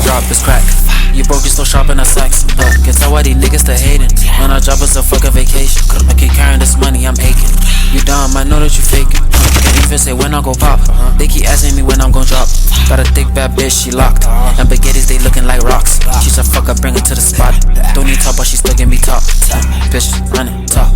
drop is crack. You broke, you still sharpen the sacks. Can tell why these niggas still hating. When I drop, it's a fucking vacation. I keep carrying this money, I'm aching. You dumb, I know that you faking. Even say when I go pop. They keep asking me when I'm gon' drop. Got a thick bad bitch, she locked. And baguettes, they looking like rocks. She said fuck her, bring her to the spot. Don't need top, but she still give me top. Bitch, running top.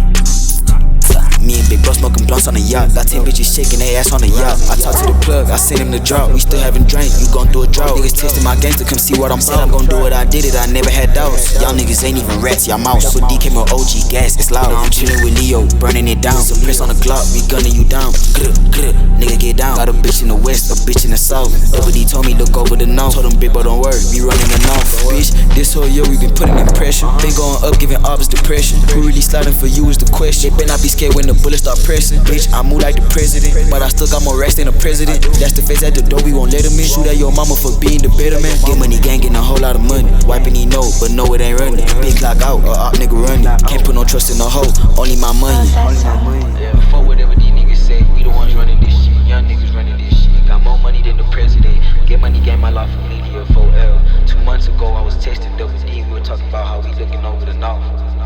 Me and Big Bro smoking blunts on the yacht. Got 10 bitches shaking their ass on the yacht. I talk to the plug, I send him the drop. We still haven't drank, you gon' through a drought. Niggas testing my gangster, come see what I'm saying. I'm gon' do it, I did it, I never had doubts. Y'all niggas ain't even rats, y'all mouse. Double D came with OG gas, it's loud. Now I'm chillin' with Leo, burning it down. Suppress on the Glock, we gunning you down. Nigga get down. Got a bitch in the west, a bitch in the south. Double D told me look over the north. Told him Big Bro don't worry, we running the north. Bitch, this whole year we been putting in pressure. Been going up, giving ops depression. Who really sliding for you is the question. Better not be scared when the bullets start pressing. Bitch, I move like the president, but I still got more racks than the president. That's the face at the door, we won't let him in. Shoot at your mama for being the better man. Get money gang, getting a whole lot of money. Wiping he know, but know it ain't running. Big clock out, or op nigga running. Can't put no trust in the hoe, only my money. Yeah, fuck whatever these niggas say, we the ones running this shit. Young niggas running this shit. Got more money than the president. Get money, gain my life from Media 4L. 2 months ago, I was texting Double D. We were talking about how we looking over the north.